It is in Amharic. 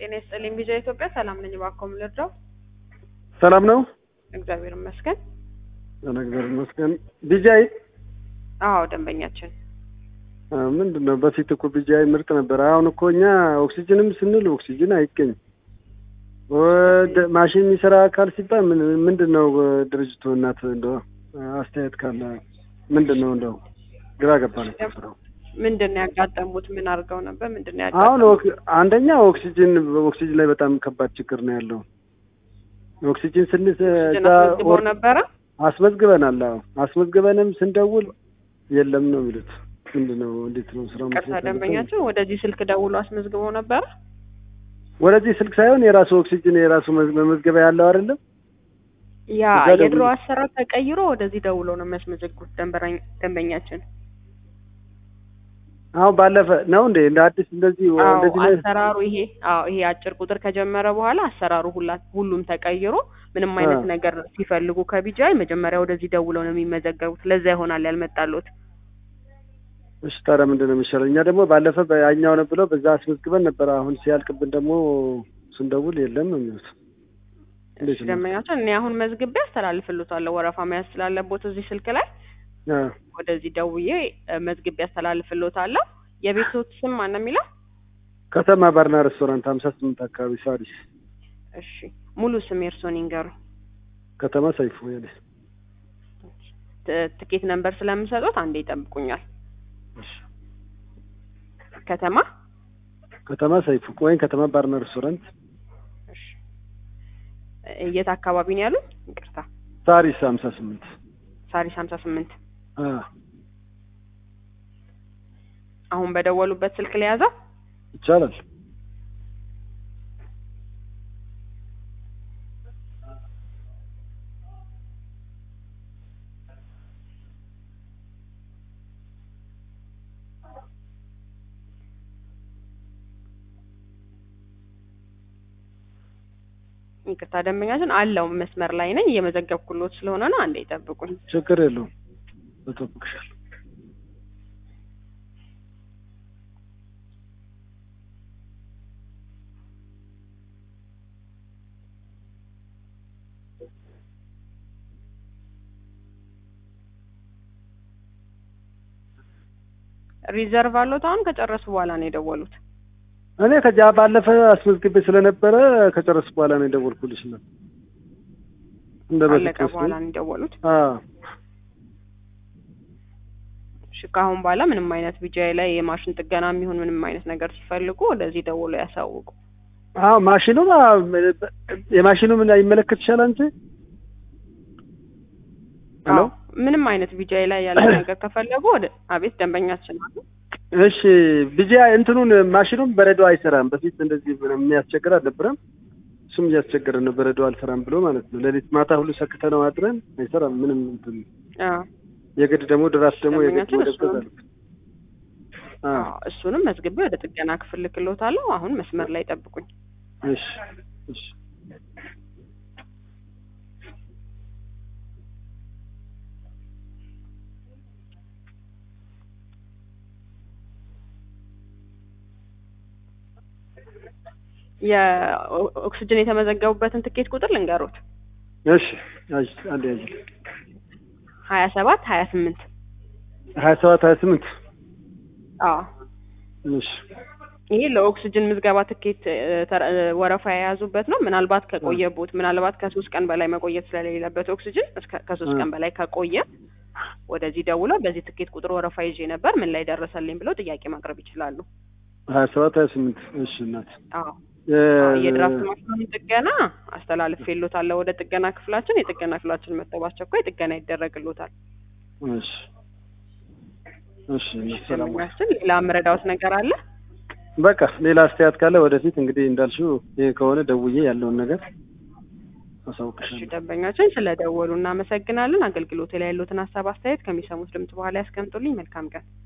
ጤና ይስጥልኝ ቪዥን ኢትዮጵያ ሰላም ነኝ ባኮም ልርዳው ሰላም ነው እግዚአብሔር ይመስገን እግዚአብሔር ይመስገን ቢጃይ አዎ ደንበኛችን ምንድነው በፊት እኮ ቢጃይ ምርጥ ነበር አሁን እኮ እኛ ኦክሲጅንም ስንል ኦክሲጅን አይገኝ ወደ ማሽን የሚሰራ አካል ሲባል ምንድነው ድርጅቱ እናት እንደው አስተያየት ካለ ምንድነው እንደው ግራ ገባን ምንድነው ያጋጠሙት ምን አርገው ነበር ምንድነው ያጋጠሙት አሁን አንደኛ ኦክሲጅን ላይ በጣም ከባድ ችግር ነው ያለው ኦክሲጅን ስንት ነበረ አስመዝግበናል አስመዝግበንም ስንደውል የለም ነው የሚሉት ምንድነው እንዴት ነው ስራው ደንበኛቸው ወደዚህ ስልክ ደውሎ አስመዝግበው ነበር ወደዚህ ስልክ ሳይሆን የራሱ ኦክሲጅን የራሱ መመዝገቢያ ያለው አይደለም ያ የድሮ አሰራር ተቀይሮ ወደዚህ ደውሎ ነው የሚያስመዘግቡት ደንበኛችን አሁን ባለፈ ነው እንደ አዲስ እንደዚህ አሰራሩ ይሄ አጭር ቁጥር ከጀመረ በኋላ አሰራሩ ሁሉም ተቀይሮ ምንም አይነት ነገር ሲፈልጉ ከቢጃይ መጀመሪያ ወደዚህ ደውለው ነው የሚመዘገቡት ለዛ ይሆናል ያልመጣሉት እሺ ታዲያ ምንድነው የሚሻለው እኛ ደግሞ ባለፈ በያኛው ነው ብለው በዛ አስመዝግበን ነበር አሁን ሲያልቅብን ደግሞ ስንደውል የለም ነው የሚሉት እሺ ደንበኛችን እኔ አሁን መዝግቤ አስተላልፍልዎታለሁ ወረፋ መያዝ ስላለበት እዚህ ስልክ ላይ ወደዚህ ደውዬ መዝግቤ አስተላልፍልዎታለሁ የቤቶት ስም ማን ነው የሚለው ከተማ ባርና ሬስቶራንት 58 አካባቢ ሳሪስ እሺ ሙሉ ስም የእርስዎን ይንገሩ ከተማ ሰይፉ ያለስ ትኬት ነምበር ስለምሰጡት አንዴ ይጠብቁኛል እሺ ከተማ ሰይፉ ወይ ከተማ ባርና ሬስቶራንት እሺ የት አካባቢ ነው ያሉት ይቅርታ ሳሪስ 58 አሁን በደወሉበት ስልክ ላይ ያዘው ይቻላል ይቅርታ ደንበኛችን አለው መስመር ላይ ነኝ እየመዘገብኩልዎት ስለሆነ ነው አንዴ ይጠብቁኝ ችግር የለውም ተጠብቅሻል ሪዘርቭ አለዎት አሁን ከጨረሱ በኋላ ነው የደወሉት እኔ ከዛ ባለፈ አስመዝግቤ ስለነበረ ከጨረሱ በኋላ ነው የደወልኩልሽ ነው እንደበለቀ በኋላ ነው የደወሉት ካሁን በኋላ ምንም አይነት ቢጃይ ላይ የማሽን ጥገና የሚሆን ምንም አይነት ነገር ሲፈልጉ ወደዚህ ደውሎ ያሳውቁ ማሽኑ የማሽኑ ምን አይመለከት ይችላል እንጂ ምንም አይነት ቢጃይ ላይ ያለ ነገር ከፈለጉ ወደ አቤት ደንበኛችን አሉ እሺ ቢጃይ እንትኑን ማሽኑን በረዶ አይሰራም በፊት እንደዚህ የሚያስቸግር አልነበረም እሱም እያስቸገረ ነው በረዶ አልሰራም ብሎ ማለት ነው ለሊት ማታ ሁሉ ሰክተነው አድረን አይሰራም ምንም እንትን የግድ ደግሞ ድራስ ደግሞ የግድ ወደቀዛል እሱንም መዝግቤ ወደ ጥገና ክፍል ልክልዎታለሁ አሁን መስመር ላይ ጠብቁኝ እሺ የኦክሲጅን የተመዘገቡበትን ትኬት ቁጥር ልንገሮት እሺ አንዴ 2728 እሺ ይሄ ለኦክሲጅን ምዝገባ ትኬት ወረፋ የያዙበት ነው ምናልባት ከቆየቦት ምናልባት ከ3 ቀን በላይ መቆየት ስለሌለበት ኦክሲጅን ከ3 ቀን በላይ ከቆየ ወደዚህ ደውለው በዚህ ትኬት ቁጥር ወረፋ ይዤ ነበር ምን ላይ ደረሰልኝ ብለው ጥያቄ ማቅረብ ይችላሉ 2728 እሺ እናት የድራፍት ማሽኑን ጥገና አስተላልፌልዎታለሁ ወደ ጥገና ክፍላችን የጥገና ክፍላችን መጥተው እኮ ጥገና ይደረግልዎታል እሺ ሰላም ሌላ ምረዳውት ነገር አለ በቃ ሌላ አስተያየት ካለ ወደፊት እንግዲህ እንዳልሽው ይሄ ከሆነ ደውዬ ያለውን ነገር አሳውቅሻለሁ እሺ ደንበኛችን ስለደወሉ እናመሰግናለን አገልግሎት ላይ ያሉትን ሐሳብ አስተያየት ከሚሰሙት ድምጽ በኋላ ያስቀምጡልኝ መልካም ቀን